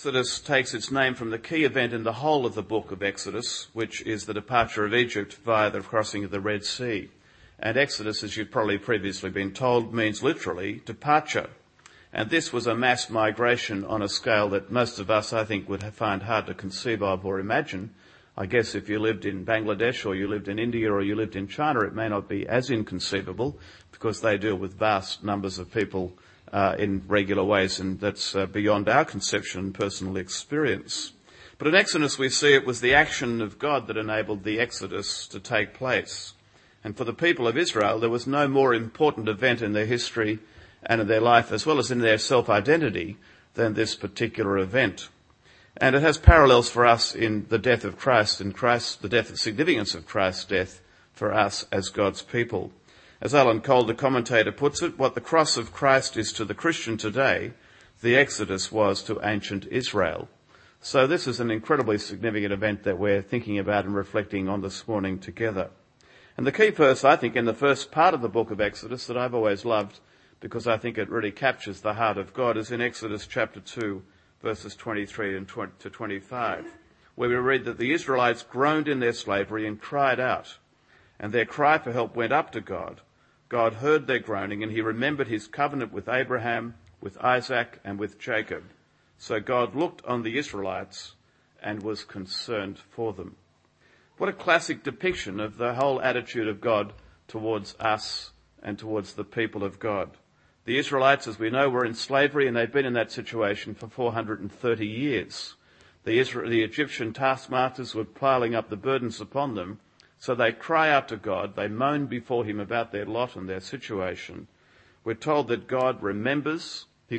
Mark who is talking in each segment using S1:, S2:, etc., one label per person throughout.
S1: Exodus takes its name from the key event in the whole of the book of Exodus, which is the departure of Egypt via the crossing of the Red Sea. And Exodus, as you've probably previously been told, means literally departure. And this was a mass migration on a scale that most of us, I think, would find hard to conceive of or imagine. I guess if you lived in Bangladesh or you lived in India or you lived in China, it may not be as inconceivable because they deal with vast numbers of people in regular ways, and that's beyond our conception and personal experience. But in Exodus we see it was the action of God that enabled the Exodus to take place. And for the people of Israel, there was no more important event in their history and in their life, as well as in their self-identity, than this particular event. And it has parallels for us in the death of Christ, and the significance of Christ's death for us as God's people. As Alan Cole, the commentator, puts it, what the cross of Christ is to the Christian today, the Exodus was to ancient Israel. So this is an incredibly significant event that we're thinking about and reflecting on this morning together. And the key verse, I think, in the first part of the book of Exodus that I've always loved, because I think it really captures the heart of God, is in Exodus chapter 2, verses 23 to 25, where we read that the Israelites groaned in their slavery and cried out, and their cry for help went up to God. God heard their groaning, and he remembered his covenant with Abraham, with Isaac, and with Jacob. So God looked on the Israelites and was concerned for them. What a classic depiction of the whole attitude of God towards us and towards the people of God. The Israelites, as we know, were in slavery, and they've been in that situation for 430 years. The Egyptian taskmasters were piling up the burdens upon them, so they cry out to God, they moan before him about their lot and their situation. We're told that God remembers, he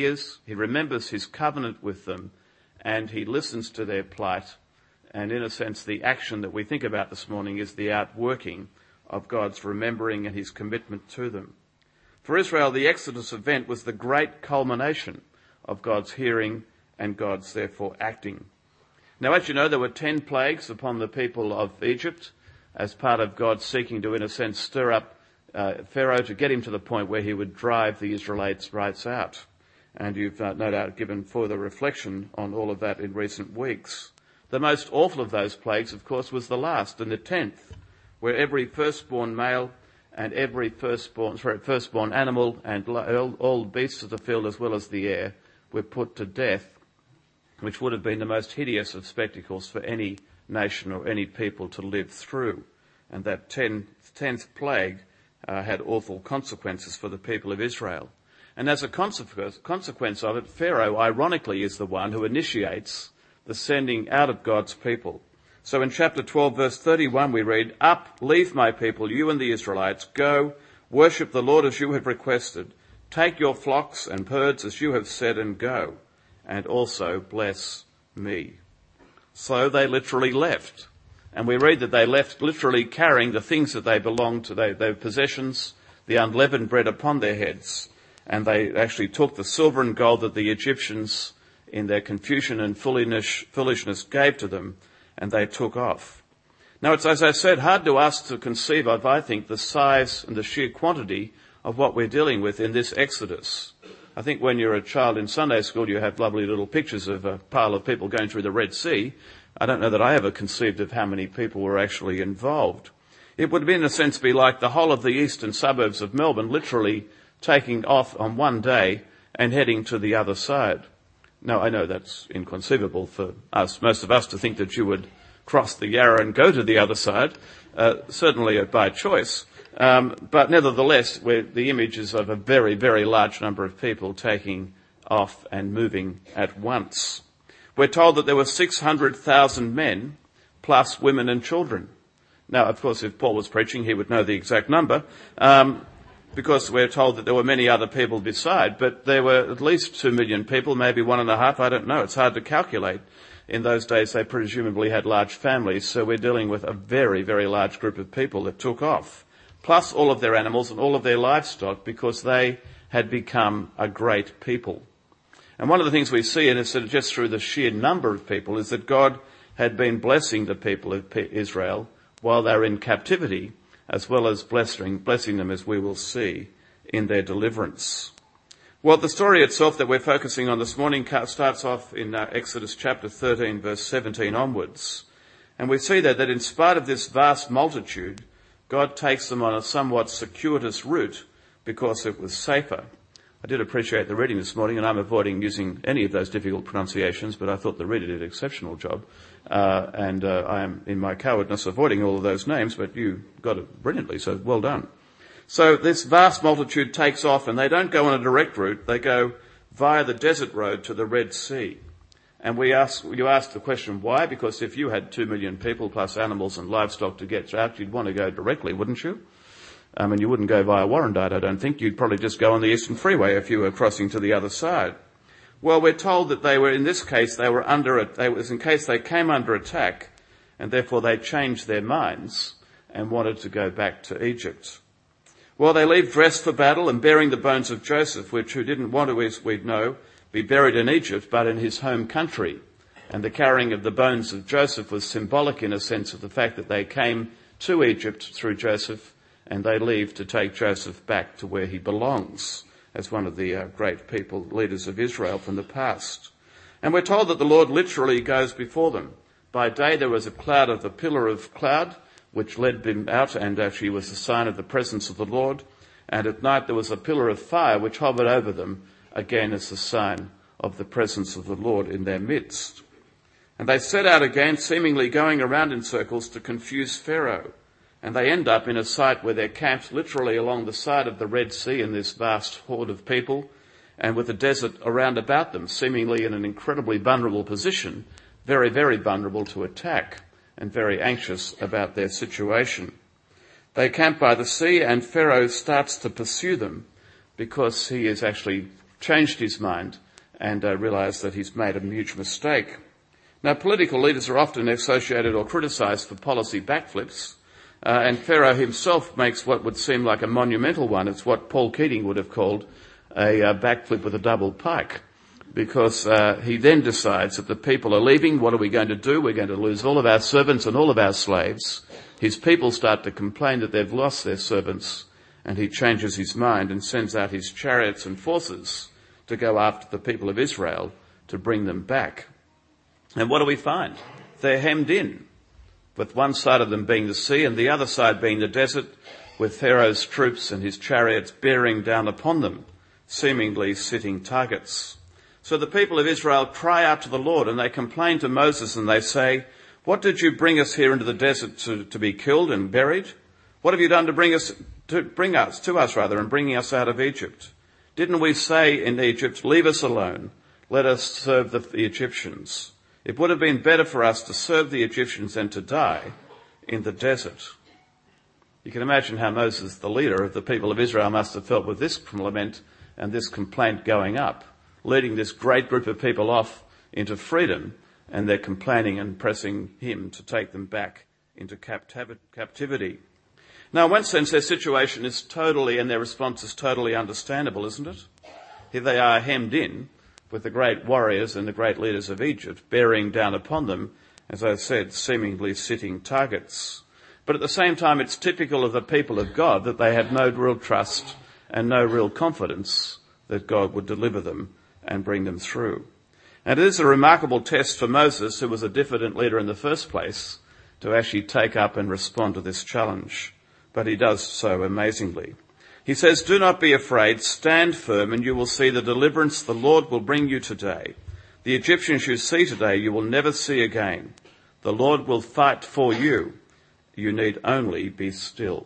S1: remembers his covenant with them, and he listens to their plight. And in a sense, the action that we think about this morning is the outworking of God's remembering and his commitment to them. For Israel, the Exodus event was the great culmination of God's hearing and God's therefore acting. Now, as you know, there were 10 plagues upon the people of Egypt as part of God seeking to, in a sense, stir up Pharaoh to get him to the point where he would drive the Israelites right out. And you've no doubt given further reflection on all of that in recent weeks. The most awful of those plagues, of course, was the last, and the 10th, where every firstborn male and every firstborn animal and all beasts of the field as well as the air were put to death, which would have been the most hideous of spectacles for any nation or any people to live through. And that 10th plague had awful consequences for the people of Israel. And as a consequence of it, Pharaoh, ironically, is the one who initiates the sending out of God's people. So in chapter 12, verse 31, we read, "Up, leave my people, you and the Israelites. Go, worship the Lord as you have requested. Take your flocks and herds as you have said, and go, and also bless me." So they literally left. And we read that they left literally carrying the things that they belonged to, their possessions, the unleavened bread upon their heads. And they actually took the silver and gold that the Egyptians, in their confusion and foolishness, gave to them, and they took off. Now, it's, as I said, hard to us to conceive of, I think, the size and the sheer quantity of what we're dealing with in this Exodus. I think when you're a child in Sunday school, you have lovely little pictures of a pile of people going through the Red Sea. I don't know that I ever conceived of how many people were actually involved. It would, in a sense, be like the whole of the eastern suburbs of Melbourne literally taking off on one day and heading to the other side. Now, I know that's inconceivable for us, most of us, to think that you would cross the Yarra and go to the other side, certainly by choice. But nevertheless, the image is of a very, very large number of people taking off and moving at once. We're told that there were 600,000 men plus women and children. Now, of course, if Paul was preaching, he would know the exact number, because we're told that there were many other people beside, but there were at least 2 million people, maybe 1.5, I don't know. It's hard to calculate. In those days, they presumably had large families, so we're dealing with a very, very large group of people that took off, plus all of their animals and all of their livestock, because they had become a great people. And one of the things we see, and it's just through the sheer number of people, is that God had been blessing the people of Israel while they were in captivity, as well as blessing them, as we will see, in their deliverance. Well, the story itself that we're focusing on this morning starts off in Exodus chapter 13, verse 17 onwards. And we see that in spite of this vast multitude, God takes them on a somewhat circuitous route because it was safer. I did appreciate the reading this morning, and I'm avoiding using any of those difficult pronunciations, but I thought the reader did an exceptional job. And I am, in my cowardness, avoiding all of those names, but you got it brilliantly, so well done. So this vast multitude takes off, and they don't go on a direct route. They go via the desert road to the Red Sea. And you ask the question, why? Because if you had 2 million people plus animals and livestock to get out, you'd want to go directly, wouldn't you? And you wouldn't go via Warrandyte, I don't think. You'd probably just go on the Eastern Freeway if you were crossing to the other side. Well, we're told that in this case, they was in case they came under attack, and therefore they changed their minds and wanted to go back to Egypt. Well, they leave dressed for battle and bearing the bones of Joseph, who didn't want to, as we know, be buried in Egypt, but in his home country. And the carrying of the bones of Joseph was symbolic in a sense of the fact that they came to Egypt through Joseph, and they leave to take Joseph back to where he belongs as one of the great leaders of Israel from the past. And we're told that the Lord literally goes before them. By day there was a pillar of cloud, which led them out and actually was a sign of the presence of the Lord. And at night there was a pillar of fire which hovered over them, again as a sign of the presence of the Lord in their midst. And they set out again, seemingly going around in circles to confuse Pharaoh. And they end up in a site where they're camped literally along the side of the Red Sea in this vast horde of people, and with the desert around about them, seemingly in an incredibly vulnerable position, very, very vulnerable to attack, and very anxious about their situation. They camp by the sea, and Pharaoh starts to pursue them because he has actually changed his mind and realised that he's made a huge mistake. Now, political leaders are often associated or criticised for policy backflips, and Pharaoh himself makes what would seem like a monumental one. It's what Paul Keating would have called a backflip with a double pike, because he then decides that the people are leaving. What are we going to do? We're going to lose all of our servants and all of our slaves. His people start to complain that they've lost their servants, and he changes his mind and sends out his chariots and forces to go after the people of Israel to bring them back. And what do we find? They're hemmed in, with one side of them being the sea and the other side being the desert, with Pharaoh's troops and his chariots bearing down upon them, seemingly sitting targets. So the people of Israel cry out to the Lord, and they complain to Moses, and they say, "What did you bring us here into the desert to be killed and buried? What have you done to bring us and bringing us out of Egypt? Didn't we say in Egypt, 'Leave us alone, let us serve the Egyptians'? It would have been better for us to serve the Egyptians than to die in the desert." You can imagine how Moses, the leader of the people of Israel, must have felt with this lament and this complaint going up, leading this great group of people off into freedom, and they're complaining and pressing him to take them back into captivity. Now, in one sense, their situation is and their response is totally understandable, isn't it? Here they are hemmed in with the great warriors and the great leaders of Egypt bearing down upon them, as I said, seemingly sitting targets. But at the same time, it's typical of the people of God that they have no real trust and no real confidence that God would deliver them and bring them through. And it is a remarkable test for Moses, who was a diffident leader in the first place, to actually take up and respond to this challenge. But he does so amazingly. He says, "Do not be afraid, stand firm, and you will see the deliverance the Lord will bring you today. The Egyptians you see today you will never see again. The Lord will fight for you. You need only be still."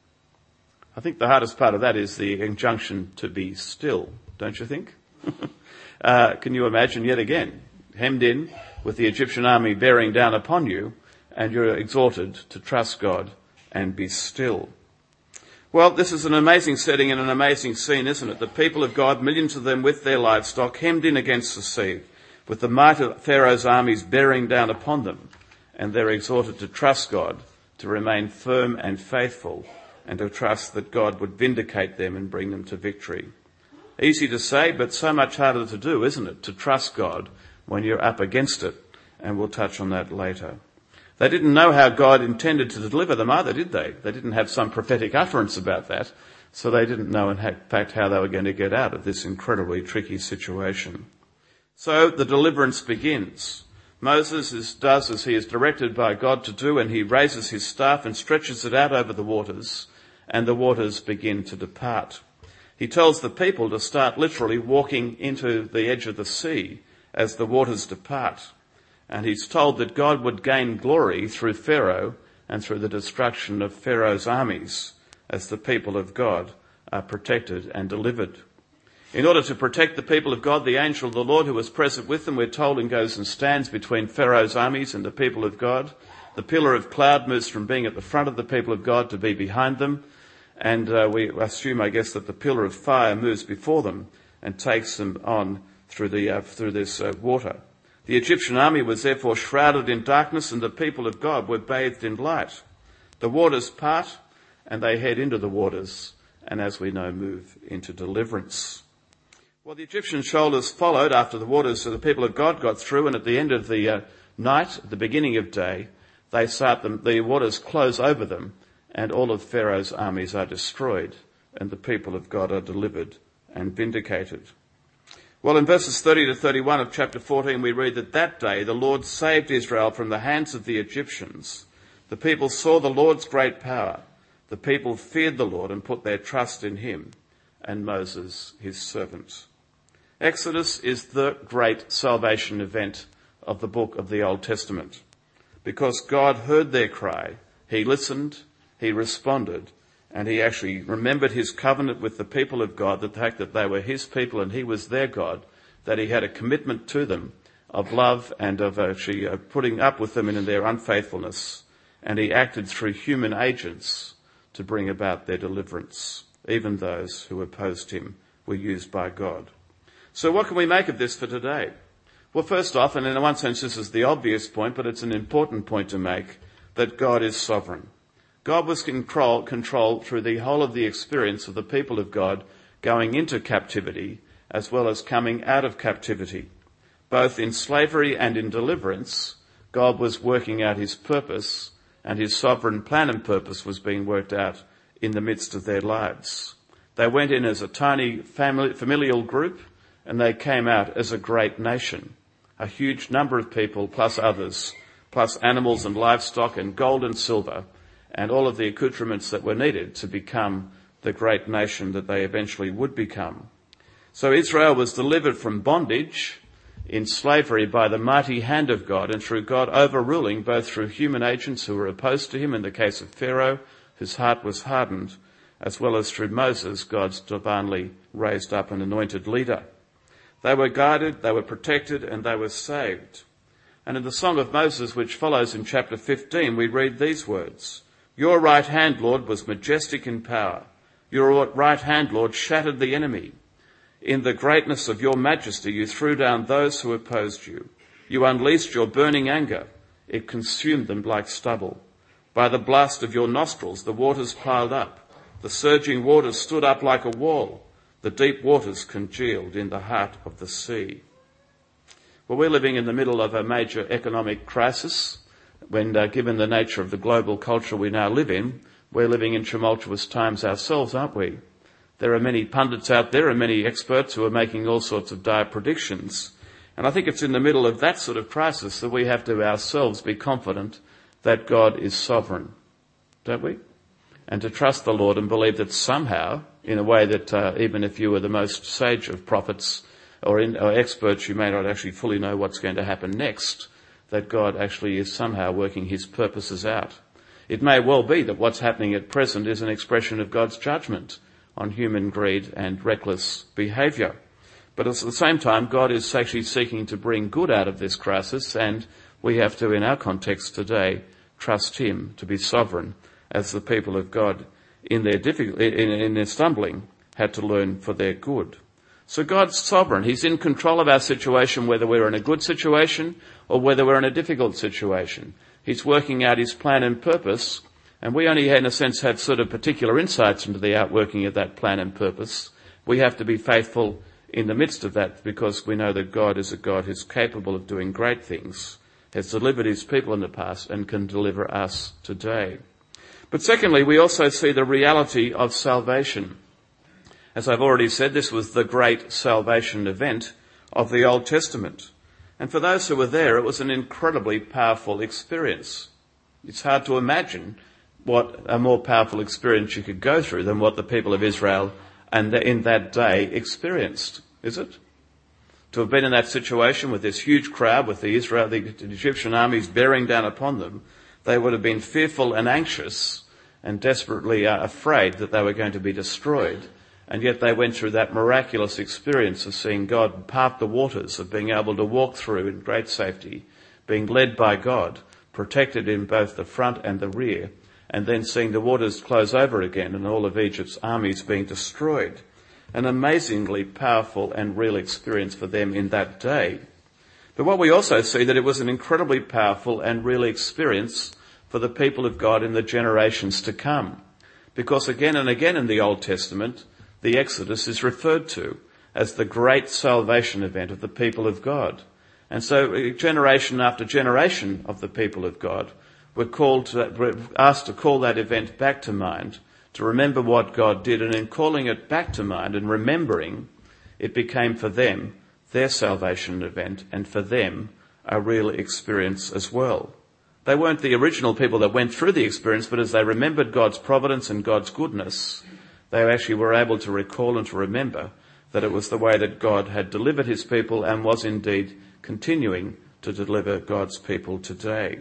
S1: I think the hardest part of that is the injunction to be still, don't you think? Can you imagine yet again, hemmed in with the Egyptian army bearing down upon you, and you're exhorted to trust God and be still. Well, this is an amazing setting and an amazing scene, isn't it? The people of God, millions of them with their livestock, hemmed in against the sea, with the might of Pharaoh's armies bearing down upon them, and they're exhorted to trust God, to remain firm and faithful, and to trust that God would vindicate them and bring them to victory. Easy to say, but so much harder to do, isn't it? To trust God when you're up against it, and we'll touch on that later. They didn't know how God intended to deliver them either, did they? They didn't have some prophetic utterance about that. So they didn't know, in fact, how they were going to get out of this incredibly tricky situation. So the deliverance begins. Moses does as he is directed by God to do, and he raises his staff and stretches it out over the waters, and the waters begin to depart. He tells the people to start literally walking into the edge of the sea as the waters depart. And he's told that God would gain glory through Pharaoh and through the destruction of Pharaoh's armies as the people of God are protected and delivered. In order to protect the people of God, the angel of the Lord who was present with them, we're told, and goes and stands between Pharaoh's armies and the people of God. The pillar of cloud moves from being at the front of the people of God to be behind them. And we assume, I guess, that the pillar of fire moves before them and takes them on through this water. The Egyptian army was therefore shrouded in darkness, and the people of God were bathed in light. The waters part, and they head into the waters, and as we know, move into deliverance. Well, the Egyptian shoulders followed after the waters, so the people of God got through, and at the end of the night, at the beginning of day, the waters close over them, and all of Pharaoh's armies are destroyed, and the people of God are delivered and vindicated. Well, in verses 30 to 31 of chapter 14, we read that day the Lord saved Israel from the hands of the Egyptians. The people saw the Lord's great power. The people feared the Lord and put their trust in him and Moses, his servant. Exodus is the great salvation event of the book of the Old Testament. Because God heard their cry, he listened, he responded, and he actually remembered his covenant with the people of God, the fact that they were his people and he was their God, that he had a commitment to them of love and of actually putting up with them in their unfaithfulness. And he acted through human agents to bring about their deliverance. Even those who opposed him were used by God. So what can we make of this for today? Well, first off, and in one sense this is the obvious point, but it's an important point to make, that God is sovereign. God was in control through the whole of the experience of the people of God going into captivity as well as coming out of captivity. Both in slavery and in deliverance, God was working out his purpose, and his sovereign plan and purpose was being worked out in the midst of their lives. They went in as a tiny familial group, and they came out as a great nation. A huge number of people, plus others, plus animals and livestock and gold and silver, and all of the accoutrements that were needed to become the great nation that they eventually would become. So Israel was delivered from bondage in slavery by the mighty hand of God, and through God overruling both through human agents who were opposed to him, in the case of Pharaoh, whose heart was hardened, as well as through Moses, God's divinely raised up and anointed leader. They were guided, they were protected, and they were saved. And in the Song of Moses, which follows in chapter 15, we read these words: "Your right hand, Lord, was majestic in power. Your right hand, Lord, shattered the enemy. In the greatness of your majesty, you threw down those who opposed you. You unleashed your burning anger. It consumed them like stubble. By the blast of your nostrils, the waters piled up. The surging waters stood up like a wall. The deep waters congealed in the heart of the sea." Well, we're living in the middle of a major economic crisis. When, given the nature of the global culture we now live in, we're living in tumultuous times ourselves, aren't we? There are many pundits out there and many experts who are making all sorts of dire predictions. And I think it's in the middle of that sort of crisis that we have to ourselves be confident that God is sovereign, don't we? And to trust the Lord and believe that somehow, in a way that even if you were the most sage of prophets or experts, you may not actually fully know what's going to happen next, that God actually is somehow working his purposes out. It may well be that what's happening at present is an expression of God's judgment on human greed and reckless behaviour. But at the same time, God is actually seeking to bring good out of this crisis, and we have to, in our context today, trust him to be sovereign, as the people of God in their stumbling had to learn for their good. So God's sovereign. He's in control of our situation, whether we're in a good situation or whether we're in a difficult situation. He's working out his plan and purpose, and we only, in a sense, have sort of particular insights into the outworking of that plan and purpose. We have to be faithful in the midst of that, because we know that God is a God who's capable of doing great things, has delivered his people in the past, and can deliver us today. But secondly, we also see the reality of salvation. As I've already said, this was the great salvation event of the Old Testament. And for those who were there, it was an incredibly powerful experience. It's hard to imagine what a more powerful experience you could go through than what the people of Israel and in that day experienced, is it? To have been in that situation with this huge crowd, with the Egyptian armies bearing down upon them, they would have been fearful and anxious and desperately afraid that they were going to be destroyed. And yet they went through that miraculous experience of seeing God part the waters, of being able to walk through in great safety, being led by God, protected in both the front and the rear, and then seeing the waters close over again and all of Egypt's armies being destroyed. An amazingly powerful and real experience for them in that day. But what we also see that it was an incredibly powerful and real experience for the people of God in the generations to come. Because again and again in the Old Testament, the Exodus is referred to as the great salvation event of the people of God. And so generation after generation of the people of God were asked to call that event back to mind, to remember what God did. And in calling it back to mind and remembering, it became for them their salvation event and for them a real experience as well. They weren't the original people that went through the experience, but as they remembered God's providence and God's goodness, they actually were able to recall and to remember that it was the way that God had delivered his people and was indeed continuing to deliver God's people today.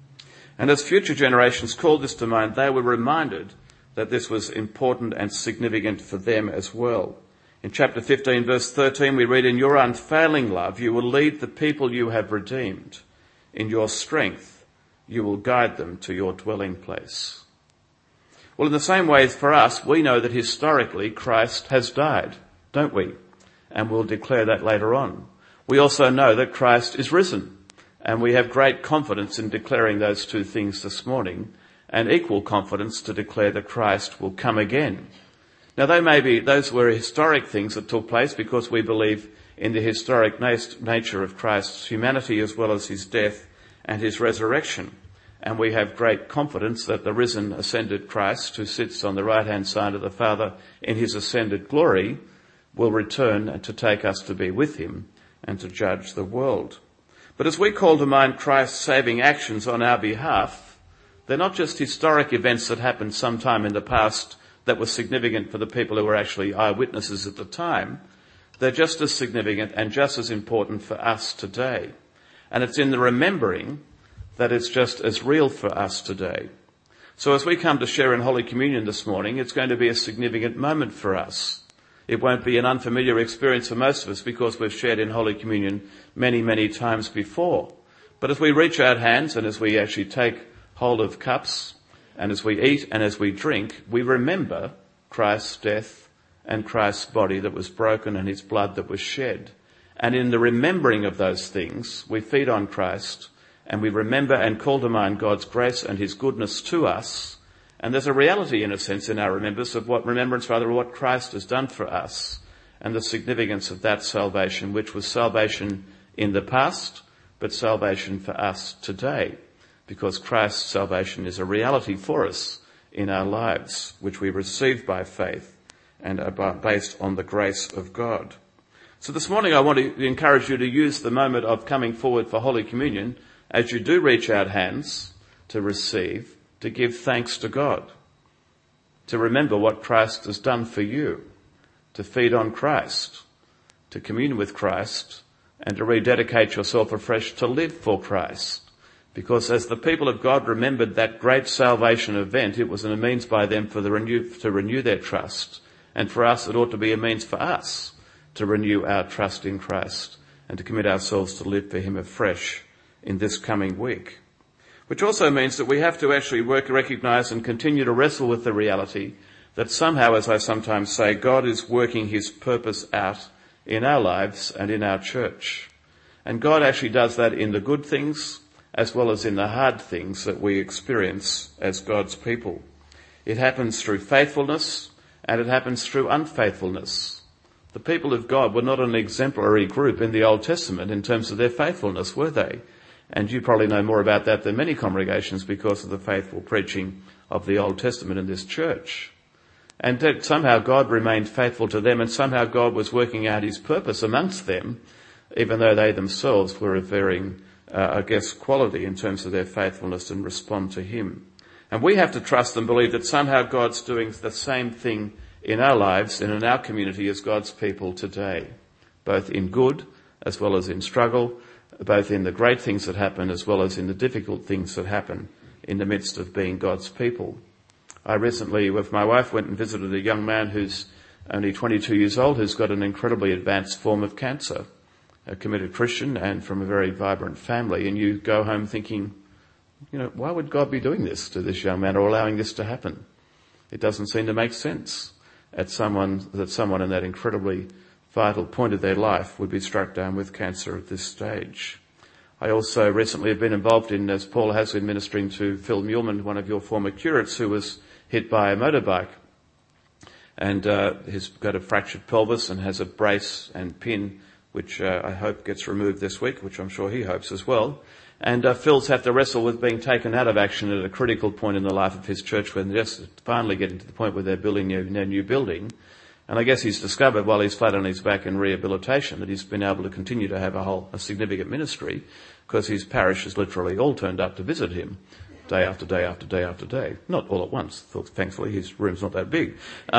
S1: And as future generations called this to mind, they were reminded that this was important and significant for them as well. In chapter 15, verse 13, we read, "In your unfailing love, you will lead the people you have redeemed. In your strength, you will guide them to your dwelling place." Well, in the same way for us, we know that historically Christ has died, don't we? And we'll declare that later on. We also know that Christ is risen, and we have great confidence in declaring those two things this morning, and equal confidence to declare that Christ will come again. Now, those were historic things that took place because we believe in the historic nature of Christ's humanity as well as his death and his resurrection. And we have great confidence that the risen, ascended Christ, who sits on the right-hand side of the Father in his ascended glory, will return to take us to be with him and to judge the world. But as we call to mind Christ's saving actions on our behalf, they're not just historic events that happened sometime in the past that were significant for the people who were actually eyewitnesses at the time. They're just as significant and just as important for us today. And it's in the remembering that it's just as real for us today. So as we come to share in Holy Communion this morning, it's going to be a significant moment for us. It won't be an unfamiliar experience for most of us because we've shared in Holy Communion many, many times before. But as we reach out hands and as we actually take hold of cups and as we eat and as we drink, we remember Christ's death and Christ's body that was broken and his blood that was shed. And in the remembering of those things, we feed on Christ and we remember and call to mind God's grace and his goodness to us. And there's a reality, in a sense, in our remembrance of what Christ has done for us and the significance of that salvation, which was salvation in the past, but salvation for us today, because Christ's salvation is a reality for us in our lives, which we receive by faith and are based on the grace of God. So this morning I want to encourage you to use the moment of coming forward for Holy Communion as you do reach out hands to receive, to give thanks to God, to remember what Christ has done for you, to feed on Christ, to commune with Christ, and to rededicate yourself afresh to live for Christ. Because as the people of God remembered that great salvation event, it was a means by them to renew their trust. And for us, it ought to be a means for us to renew our trust in Christ and to commit ourselves to live for him afresh in this coming week. Which also means that we have to actually recognise and continue to wrestle with the reality that somehow, as I sometimes say, God is working his purpose out in our lives and in our church. And God actually does that in the good things as well as in the hard things that we experience as God's people. It happens through faithfulness and it happens through unfaithfulness. The people of God were not an exemplary group in the Old Testament in terms of their faithfulness, were they? And you probably know more about that than many congregations because of the faithful preaching of the Old Testament in this church. and that somehow God remained faithful to them, and somehow God was working out his purpose amongst them, even though they themselves were of varying, quality in terms of their faithfulness and respond to him. And we have to trust and believe that somehow God's doing the same thing in our lives and in our community as God's people today, both in good as well as in struggle, both in the great things that happen as well as in the difficult things that happen in the midst of being God's people. I recently, with my wife, went and visited a young man who's only 22 years old, who's got an incredibly advanced form of cancer, a committed Christian and from a very vibrant family. And you go home thinking, why would God be doing this to this young man or allowing this to happen? It doesn't seem to make sense that someone in that incredibly vital point of their life would be struck down with cancer at this stage. I also recently have been involved in, as Paul has been ministering to Phil Muleman, one of your former curates, who was hit by a motorbike and has got a fractured pelvis and has a brace and pin, which I hope gets removed this week, which I'm sure he hopes as well. And Phil's had to wrestle with being taken out of action at a critical point in the life of his church when they're just finally getting to the point where they're building their new building. And I guess he's discovered while he's flat on his back in rehabilitation that he's been able to continue to have a significant ministry because his parish has literally all turned up to visit him day after day after day after day. Not all at once. Thankfully, his room's not that big.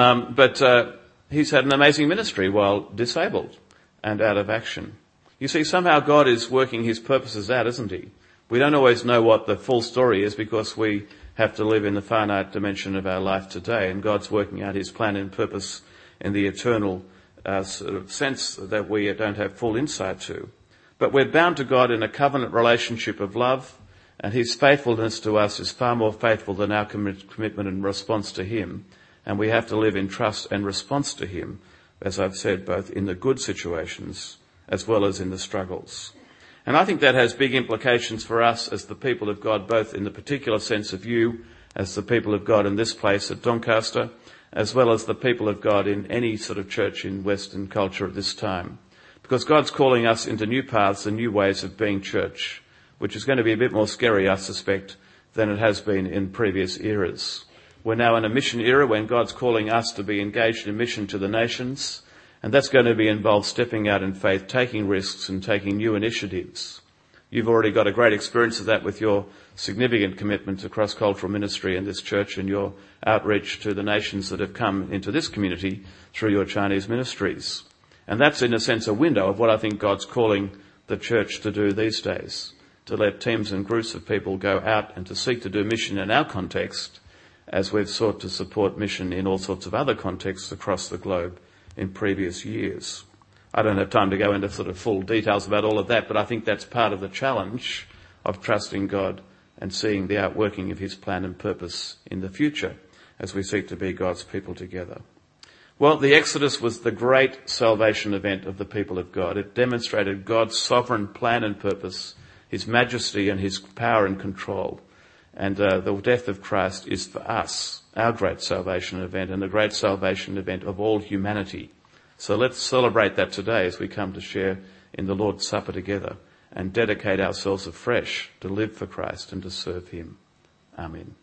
S1: But he's had an amazing ministry while disabled and out of action. You see, somehow God is working his purposes out, isn't he? We don't always know what the full story is because we have to live in the finite dimension of our life today, and God's working out his plan and purpose in the eternal sort of sense that we don't have full insight to. But we're bound to God in a covenant relationship of love, and his faithfulness to us is far more faithful than our commitment and response to him. And we have to live in trust and response to him, as I've said, both in the good situations as well as in the struggles. And I think that has big implications for us as the people of God, both in the particular sense of you as the people of God in this place at Doncaster, as well as the people of God in any sort of church in Western culture at this time. Because God's calling us into new paths and new ways of being church, which is going to be a bit more scary, I suspect, than it has been in previous eras. We're now in a mission era when God's calling us to be engaged in mission to the nations, and that's going to be involved stepping out in faith, taking risks and taking new initiatives. You've already got a great experience of that with your significant commitment to cross-cultural ministry in this church and your outreach to the nations that have come into this community through your Chinese ministries. And that's, in a sense, a window of what I think God's calling the church to do these days, to let teams and groups of people go out and to seek to do mission in our context, as we've sought to support mission in all sorts of other contexts across the globe in previous years. I don't have time to go into sort of full details about all of that, but I think that's part of the challenge of trusting God and seeing the outworking of his plan and purpose in the future as we seek to be God's people together. Well, the Exodus was the great salvation event of the people of God. It demonstrated God's sovereign plan and purpose, his majesty and his power and control. And the death of Christ is for us, our great salvation event and the great salvation event of all humanity. So let's celebrate that today as we come to share in the Lord's Supper together and dedicate ourselves afresh to live for Christ and to serve him. Amen.